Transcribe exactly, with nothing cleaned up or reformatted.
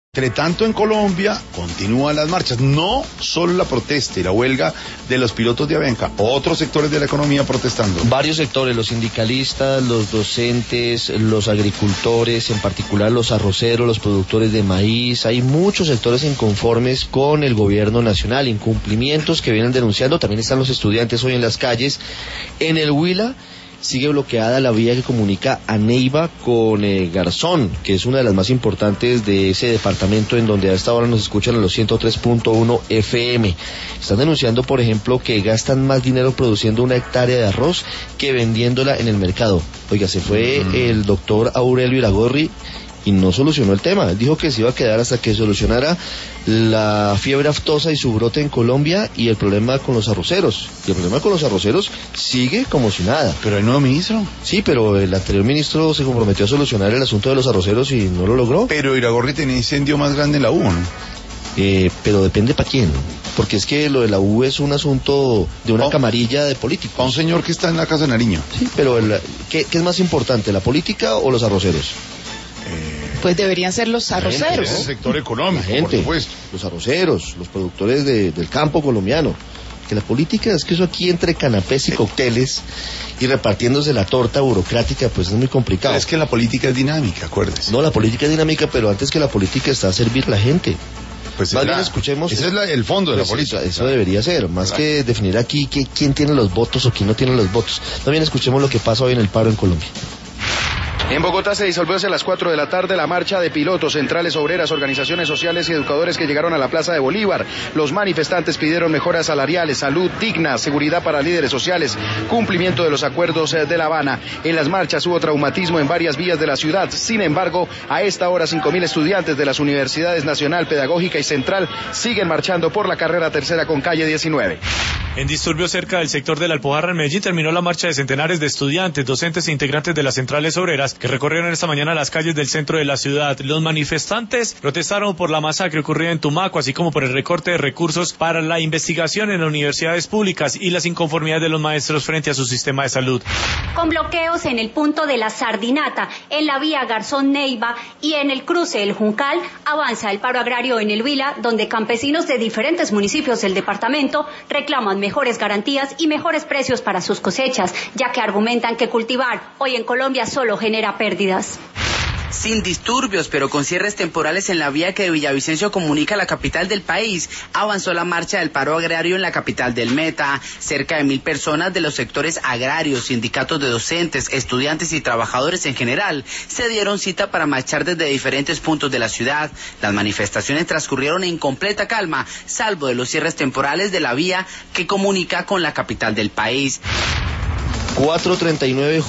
Entre tanto, en Colombia continúan las marchas, no solo la protesta y la huelga de los pilotos de Avianca, otros sectores de la economía protestando. Varios sectores, los sindicalistas, los docentes, los agricultores, en particular los arroceros, los productores de maíz, hay muchos sectores inconformes con el gobierno nacional, incumplimientos que vienen denunciando, también están los estudiantes hoy en las calles. En el Huila sigue bloqueada la vía que comunica a Neiva con eh, Garzón, que es una de las más importantes de ese departamento, en donde a esta hora nos escuchan a los ciento tres punto uno F M. Están denunciando, por ejemplo, que gastan más dinero produciendo una hectárea de arroz que vendiéndola en el mercado. Oiga, se fue mm. el doctor Aurelio Iragorri y no solucionó el tema. Él dijo que se iba a quedar hasta que solucionara la fiebre aftosa y su brote en Colombia y el problema con los arroceros. Y el problema con los arroceros sigue como si nada. Pero hay nuevo ministro. Sí, pero el anterior ministro se comprometió a solucionar el asunto de los arroceros y no lo logró. Pero Iragorri tenía incendio más grande en la U, ¿no? Eh, pero depende para quién, porque es que lo de la U es un asunto de una oh, camarilla de políticos. Para un señor que está en la Casa de Nariño. Sí, pero el, ¿qué, ¿qué es más importante, la política o los arroceros? Pues deberían ser los arroceros. Es el sector económico, la gente, por supuesto. Los arroceros, los productores de, del campo colombiano. Que la política es que eso aquí entre canapés y cócteles y repartiéndose la torta burocrática, pues es muy complicado. Pero es que la política es dinámica, acuérdese. No, la política es dinámica, pero antes que la política está a servir a la gente. Pues más la, bien escuchemos. Ese es la, el fondo de pues la política. Eso, eso debería ser, más claro. que definir aquí que, quién tiene los votos o quién no tiene los votos. Más bien escuchemos lo que pasa hoy en el paro en Colombia. En Bogotá se disolvió hacia las cuatro de la tarde la marcha de pilotos, centrales obreras, organizaciones sociales y educadores que llegaron a la Plaza de Bolívar. Los manifestantes pidieron mejoras salariales, salud digna, seguridad para líderes sociales, cumplimiento de los acuerdos de La Habana. En las marchas hubo traumatismo en varias vías de la ciudad. Sin embargo, a esta hora cinco mil estudiantes de las universidades Nacional, Pedagógica y Central siguen marchando por la carrera tercera con calle diecinueve. En disturbios cerca del sector de la Alpujarra en Medellín terminó la marcha de centenares de estudiantes, docentes e integrantes de las centrales obreras que recorrieron esta mañana las calles del centro de la ciudad. Los manifestantes protestaron por la masacre ocurrida en Tumaco, así como por el recorte de recursos para la investigación en las universidades públicas y las inconformidades de los maestros frente a su sistema de salud. Con bloqueos en el punto de la Sardinata, en la vía Garzón-Neiva y en el cruce El Juncal, avanza el paro agrario en el Huila, donde campesinos de diferentes municipios del departamento reclaman mejores garantías y mejores precios para sus cosechas, ya que argumentan que cultivar hoy en Colombia solo genera pérdidas. Sin disturbios, pero con cierres temporales en la vía que de Villavicencio comunica a la capital del país, avanzó la marcha del paro agrario en la capital del Meta. Cerca de mil personas de los sectores agrarios, sindicatos de docentes, estudiantes y trabajadores en general se dieron cita para marchar desde diferentes puntos de la ciudad. Las manifestaciones transcurrieron en completa calma, salvo de los cierres temporales de la vía que comunica con la capital del país. cuatro treinta y nueve